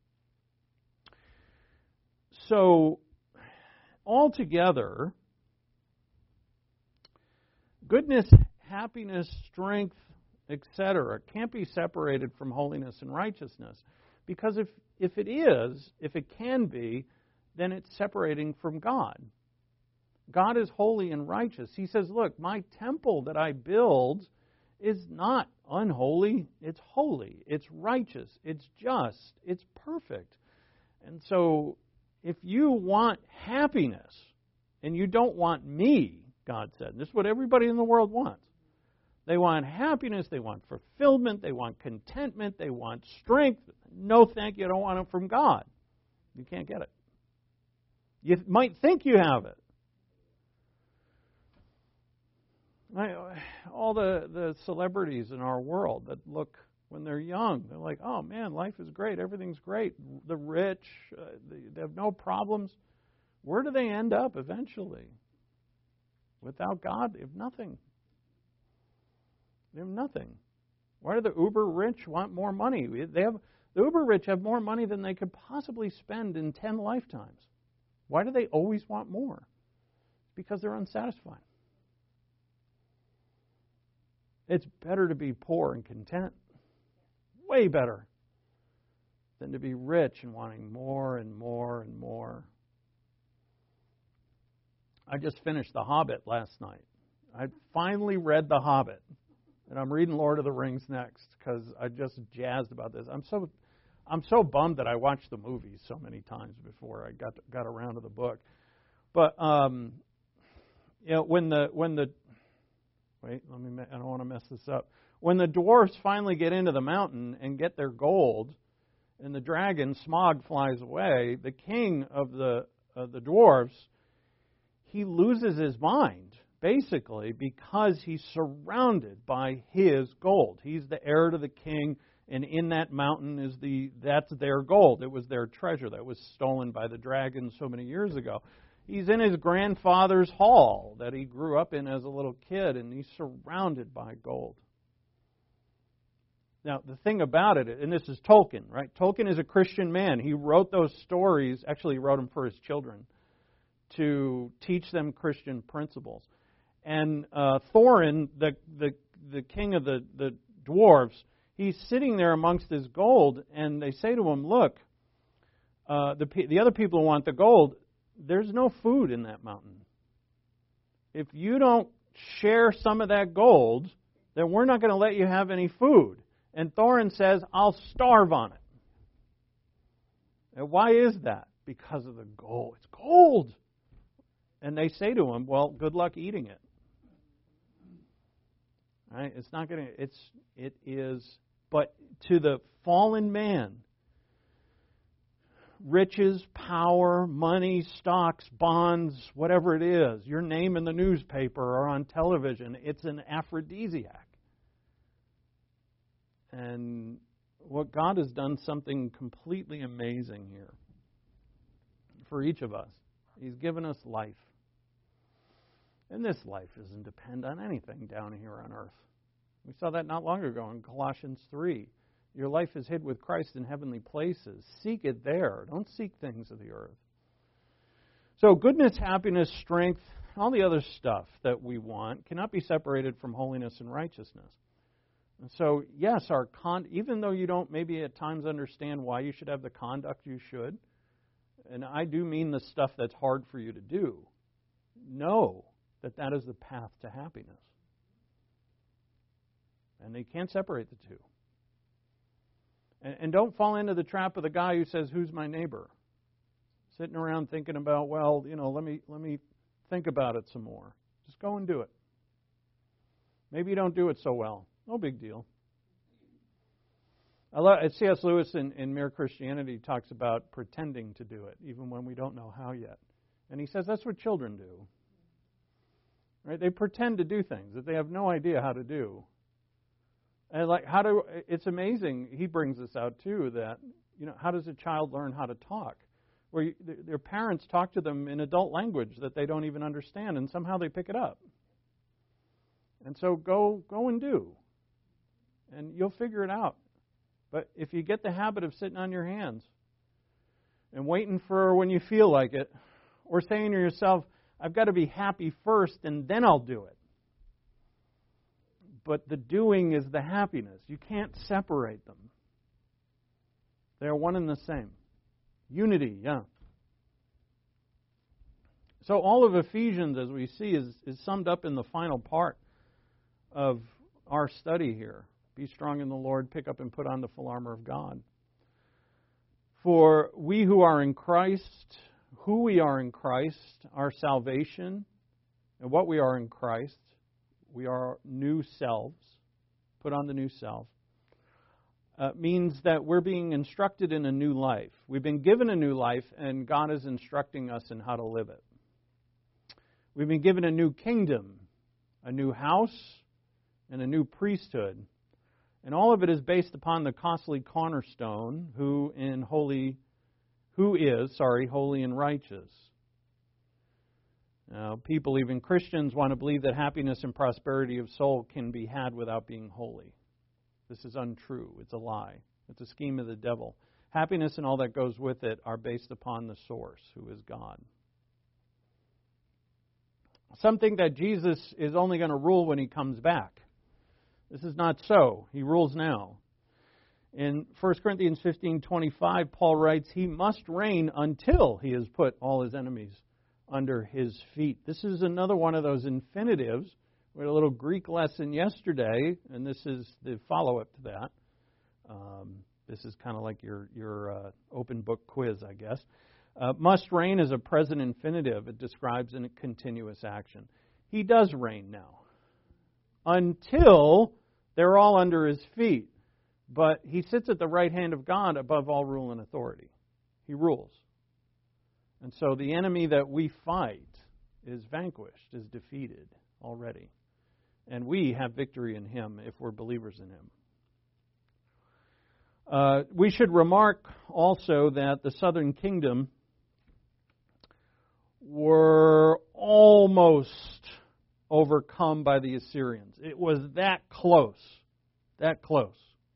So, altogether, goodness, happiness, strength, etc. can't be separated from holiness and righteousness. Because if it can be, then it's separating from God. God is holy and righteous. He says, look, my temple that I build is not unholy. It's holy. It's righteous. It's just. It's perfect. And so if you want happiness, And you don't want me, God said. This is what everybody in the world wants. They want happiness, they want fulfillment, they want contentment, they want strength. No, thank you, I don't want it from God. You can't get it. You might think you have it. All the celebrities in our world that look, when they're young, they're like, oh man, life is great, everything's great. The rich, they have no problems. Where do they end up eventually? Without God, they have nothing. They have nothing. Why do the uber rich want more money? The uber rich have more money than they could possibly spend in 10 lifetimes. Why do they always want more? Because they're unsatisfied. It's better to be poor and content. Way better than to be rich and wanting more and more and more. I just finished The Hobbit last night. I finally read The Hobbit. And I'm reading Lord of the Rings next because I'm just jazzed about this. I'm so bummed that I watched the movies so many times before I got around to the book. But when the wait, I don't want to mess this up. When the dwarves finally get into the mountain and get their gold, and the dragon Smaug flies away, the king of the dwarves, he loses his mind. Basically, because he's surrounded by his gold. He's the heir to the king, and in that mountain that's their gold. It was their treasure that was stolen by the dragon so many years ago. He's in his grandfather's hall that he grew up in as a little kid, and he's surrounded by gold. Now, the thing about it, and this is Tolkien, right? Tolkien is a Christian man. He wrote those stories, actually he wrote them for his children, to teach them Christian principles. And Thorin, the king of the dwarves, he's sitting there amongst his gold, and they say to him, look, the other people who want the gold, there's no food in that mountain. If you don't share some of that gold, then we're not going to let you have any food. And Thorin says, I'll starve on it. And why is that? Because of the gold. It's gold. And they say to him, well, good luck eating it. Right? It's not going to, it is, but to the fallen man, riches, power, money, stocks, bonds, whatever it is, your name in the newspaper or on television, it's an aphrodisiac. And what God has done something completely amazing here for each of us. He's given us life. And this life doesn't depend on anything down here on earth. We saw that not long ago in Colossians 3. Your life is hid with Christ in heavenly places. Seek it there. Don't seek things of the earth. So goodness, happiness, strength, all the other stuff that we want cannot be separated from holiness and righteousness. And so, yes, even though you don't maybe at times understand why you should have the conduct you should, and I do mean the stuff that's hard for you to do, know that is the path to happiness. And they can't separate the two. And don't fall into the trap of the guy who says, who's my neighbor? Sitting around thinking about, well, let me think about it some more. Just go and do it. Maybe you don't do it so well. No big deal. C.S. Lewis in Mere Christianity talks about pretending to do it, even when we don't know how yet. And he says that's what children do. Right? They pretend to do things that they have no idea how to do. And it's amazing, he brings this out too, that, how does a child learn how to talk? Where their parents talk to them in adult language that they don't even understand, and somehow they pick it up. And so go and do. And you'll figure it out. But if you get the habit of sitting on your hands and waiting for when you feel like it, or saying to yourself, I've got to be happy first and then I'll do it. But the doing is the happiness. You can't separate them. They are one and the same. Unity, yeah. So all of Ephesians, as we see, is summed up in the final part of our study here. Be strong in the Lord, pick up and put on the full armor of God. For we who are in Christ who we are in Christ, our salvation, and what we are in Christ. We are new selves. Put on the new self. Means that we're being instructed in a new life. We've been given a new life, and God is instructing us in how to live it. We've been given a new kingdom, a new house, and a new priesthood. And all of it is based upon the costly cornerstone, who is holy and righteous. Now, people, even Christians, want to believe that happiness and prosperity of soul can be had without being holy. This is untrue. It's a lie. It's a scheme of the devil. Happiness and all that goes with it are based upon the source, who is God. Some think that Jesus is only going to rule when He comes back. This is not so. He rules now. In 1 Corinthians 15:25, Paul writes, He must reign until He has put all His enemies under His feet. This is another one of those infinitives. We had a little Greek lesson yesterday, and this is the follow-up to that. This is kind of like your open book quiz, I guess. Must reign is a present infinitive. It describes a continuous action. He does reign now. Until they're all under His feet. But He sits at the right hand of God above all rule and authority. He rules. And so the enemy that we fight is vanquished, is defeated already. And we have victory in Him if we're believers in Him. We should remark also that the southern kingdom were almost overcome by the Assyrians. It was that close. That close.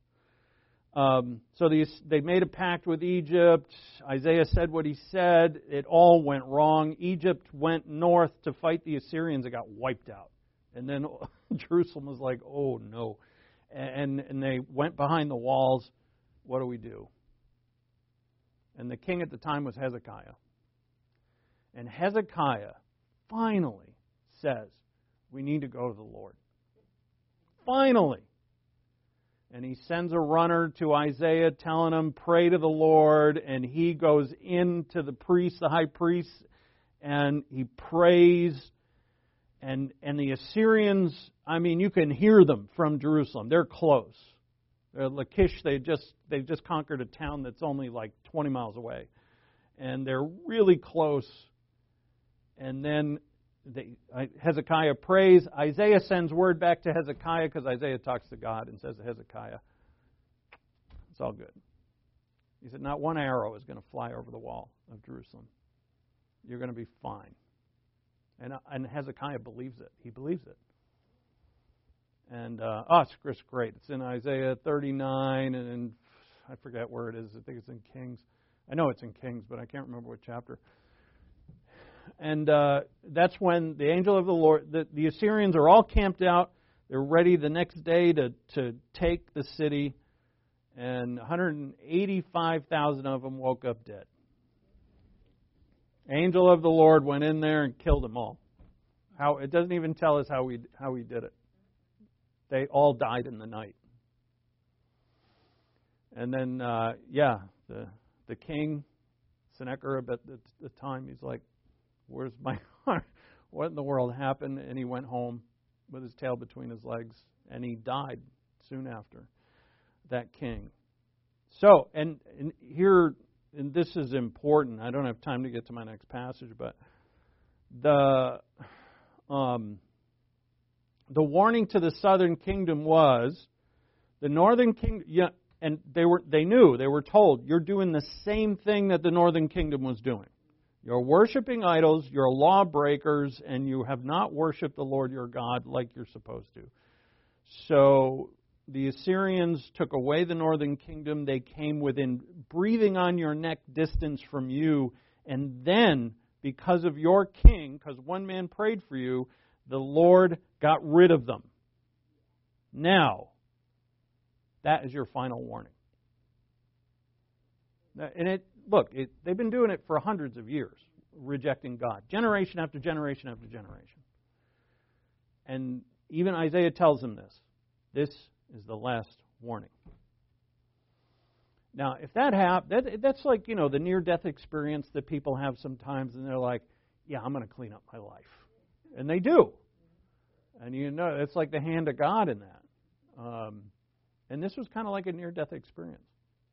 So they made a pact with Egypt. Isaiah said what he said. It all went wrong. Egypt went north to fight the Assyrians. It got wiped out. And then Jerusalem was like, oh no. And they went behind the walls. What do we do? And the king at the time was Hezekiah. And Hezekiah finally says, we need to go to the Lord. Finally. And he sends a runner to Isaiah telling him, pray to the Lord. And he goes into the priest, the high priest, and he prays. And the Assyrians, I mean, you can hear them from Jerusalem. They're close. Lachish, they've just conquered a town that's only like 20 miles away. And they're really close. And then Hezekiah prays. Isaiah sends word back to Hezekiah because Isaiah talks to God and says to Hezekiah, it's all good. He said, not one arrow is going to fly over the wall of Jerusalem. You're going to be fine. And Hezekiah believes it. He believes it. And it's great. It's in Isaiah 39, and I forget where it is. I think it's in Kings. I know it's in Kings, but I can't remember what chapter. And that's when the angel of the Lord, the Assyrians are all camped out. They're ready the next day to take the city. And 185,000 of them woke up dead. Angel of the Lord went in there and killed them all. It doesn't even tell us how he did it. They all died in the night. And then, the king, Sennacherib at the time, he's like, where's my heart? What in the world happened? And he went home with his tail between his legs, and he died soon after, that king. So, and here, and this is important. I don't have time to get to my next passage, but the warning to the southern kingdom was the northern kingdom. Yeah, and they were told, you're doing the same thing that the northern kingdom was doing. You're worshiping idols, you're lawbreakers, and you have not worshipped the Lord your God like you're supposed to. So the Assyrians took away the northern kingdom. They came within breathing on your neck distance from you. And then, because of your king, because one man prayed for you, the Lord got rid of them. Now, that is your final warning. And they've been doing it for hundreds of years, rejecting God, generation after generation after generation. And even Isaiah tells them this. This is the last warning. Now, if that happens, that's like, the near-death experience that people have sometimes, and they're like, yeah, I'm going to clean up my life. And they do. And it's like the hand of God in that. And this was kind of like a near-death experience.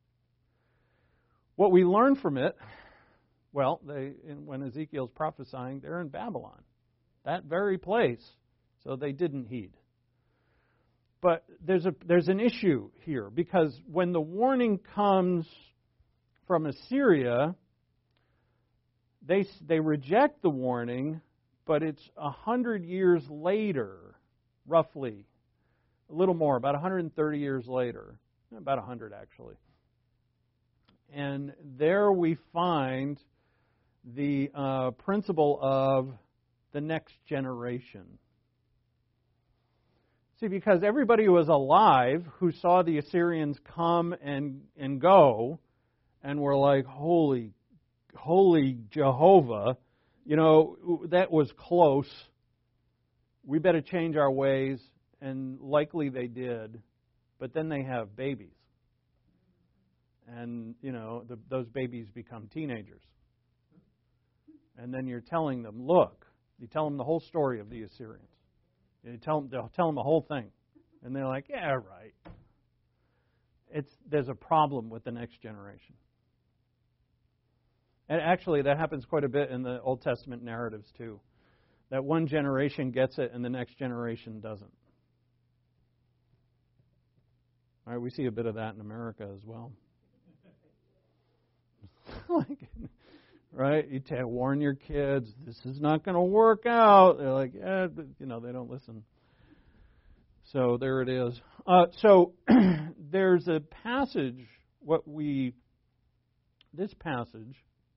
What we learn from it, well, when Ezekiel's prophesying, they're in Babylon, that very place, so they didn't heed. But there's an issue here, because when the warning comes from Assyria, they reject the warning, but it's 100 years later, roughly, a little more, about 130 years later, about 100 actually. And there we find the principle of the next generation. See, because everybody who was alive who saw the Assyrians come and go and were like, holy Jehovah, that was close. We better change our ways. And likely they did. But then they have babies. And, those babies become teenagers. And then you're telling them, look, you tell them the whole story of the Assyrians. They'll tell them the whole thing. And they're like, yeah, right. There's a problem with the next generation. And actually, that happens quite a bit in the Old Testament narratives, too. That one generation gets it and the next generation doesn't. All right, we see a bit of that in America as well. Right? You warn your kids, this is not going to work out. They're like, they don't listen. So there it is. So there's a passage, this passage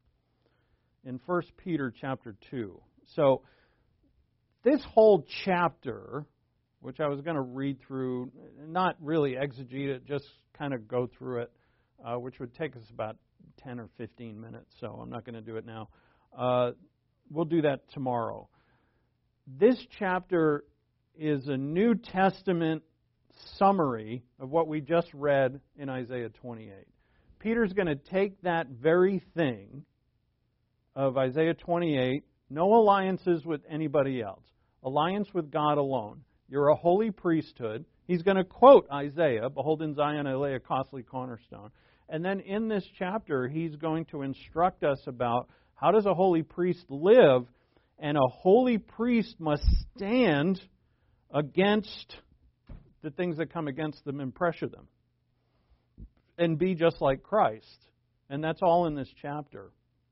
in 1 Peter chapter 2. So this whole chapter, which I was going to read through, not really exegete it, just kind of go through it, which would take us about 10 or 15 minutes, so I'm not going to do it now. We'll do that tomorrow. This chapter is a New Testament summary of what we just read in Isaiah 28. Peter's going to take that very thing of Isaiah 28, no alliances with anybody else, alliance with God alone. You're a holy priesthood. He's going to quote Isaiah, behold in Zion I lay a costly cornerstone. And then in this chapter, he's going to instruct us about how does a holy priest live, and a holy priest must stand against the things that come against them and pressure them and be just like Christ. And that's all in this chapter.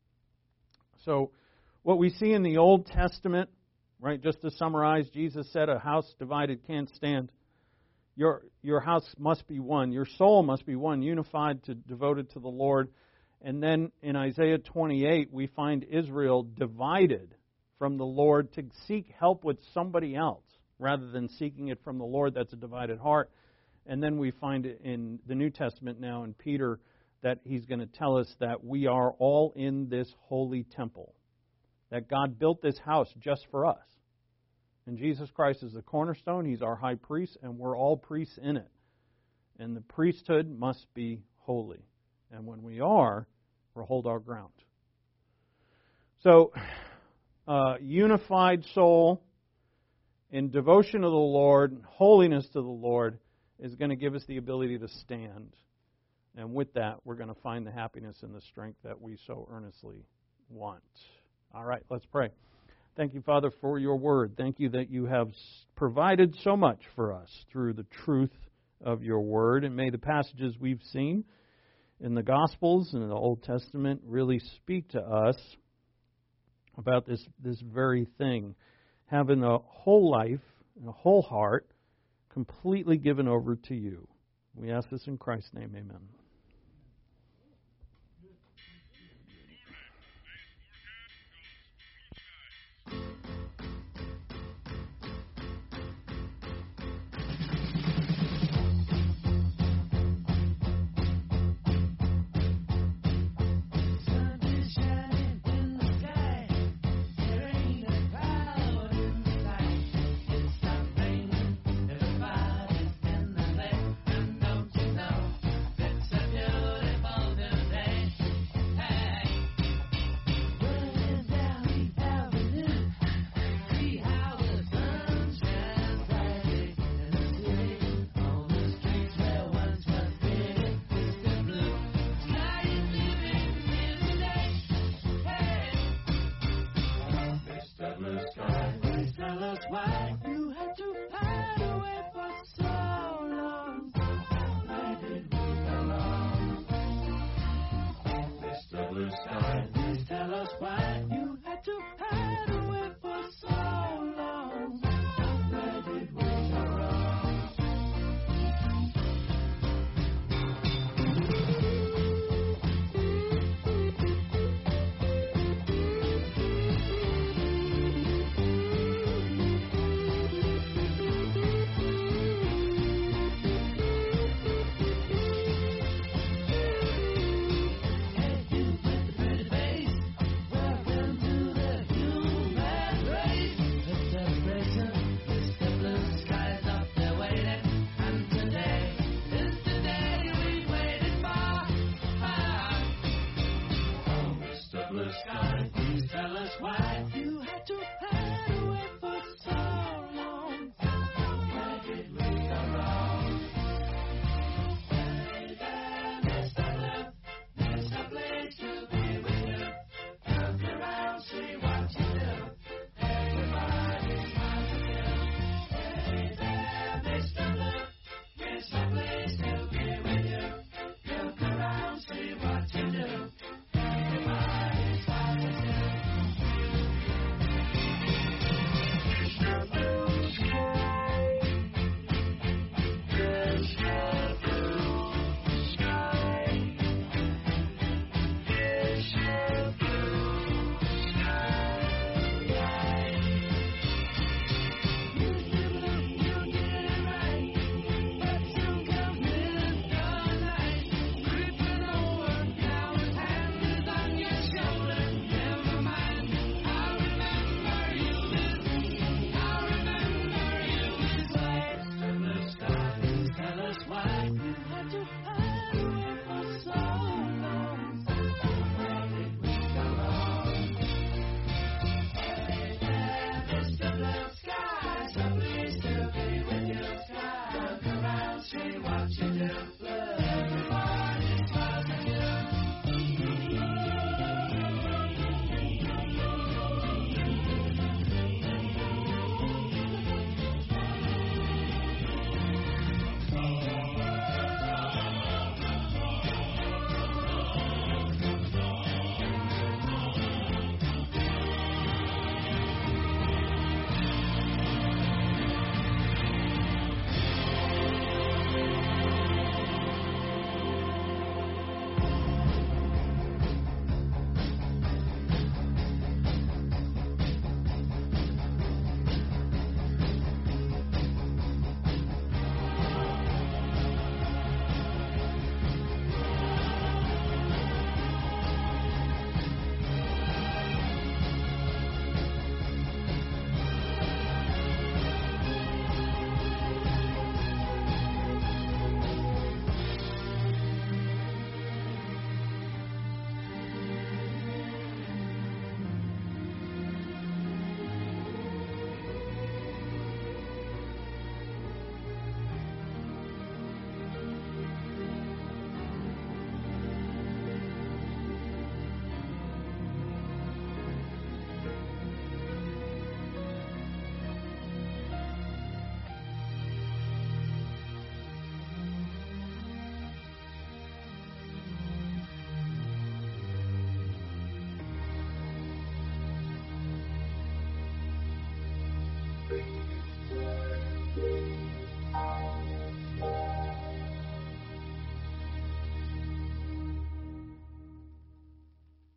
So what we see in the Old Testament, right, just to summarize, Jesus said a house divided can't stand. Your house must be one. Your soul must be one, unified, devoted to the Lord. And then in Isaiah 28, we find Israel divided from the Lord to seek help with somebody else rather than seeking it from the Lord. That's a divided heart. And then we find it in the New Testament now in Peter that he's going to tell us that we are all in this holy temple, that God built this house just for us. And Jesus Christ is the cornerstone. He's our high priest, and we're all priests in it. And the priesthood must be holy. And when we are, we'll hold our ground. So, unified soul in devotion to the Lord, holiness to the Lord, is going to give us the ability to stand. And with that, we're going to find the happiness and the strength that we so earnestly want. All right, let's pray. Thank you, Father, for your word. Thank you that you have provided so much for us through the truth of your word. And may the passages we've seen in the Gospels and in the Old Testament really speak to us about this very thing, having a whole life and a whole heart completely given over to you. We ask this in Christ's name, amen. blue sky. Please tell us why you had to hide away for so long. Where did we go wrong?